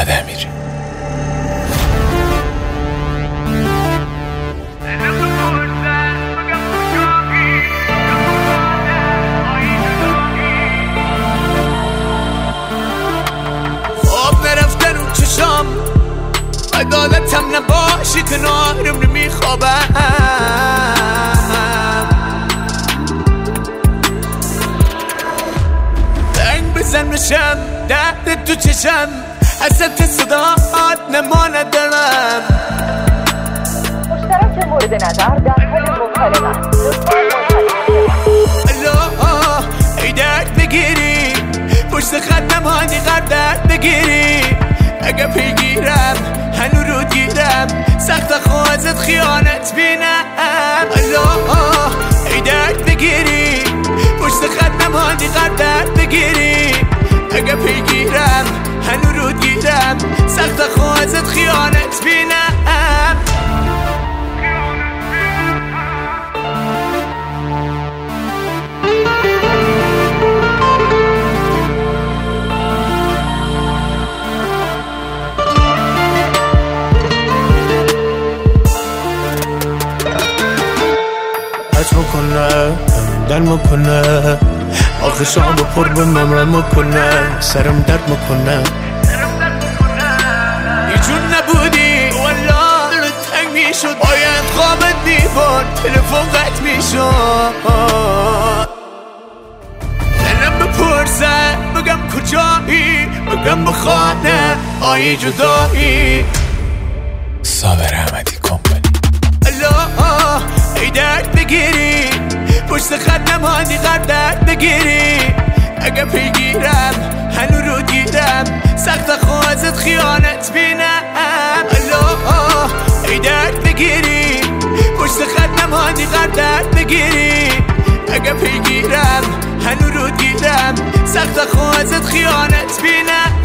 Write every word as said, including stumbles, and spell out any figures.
محمد امیری. خواب نرفتن اون چشام عدالتم نباشی کنارم نمیخوابم. زنگ بزن بشم درد تو چشم حسرت صدات نما ندارم. مشترک مورد نظر در حال مکالمه. الله ای درد بگیری پشت خط نمانی غر درد بگیری. اگه پیگیرم هنو رو گیرم سخت خوازت خیانت بینم. الله ای درد بگیری پشت خط نمانی غر درد بگیری. اگه پیگیرم هنو رو گیرم سخت خوازت خیانت بینم. حج میکنه در میکنه آخه شام پر به ممرم میکنه سرم درد میکنه. یه جون نبودی والله دلت تنگ میشد باید خوابت میبرد تلفن قطع میشد. دلم بپرسه بگم کجایی بگم بخانه آیی جدایی. صابر احمدی کمپانی. الله ای درد بگیری پشت خط نمانی غر درد بگیری. اگه پیگیرم هنو رو گیرم سخت خوازت خیانت بینم. الله ای درد بگیری پشت خط نمانی غر درد بگیری. اگه پیگیرم هنو رو گیرم سخت خوازت خیانت بینم.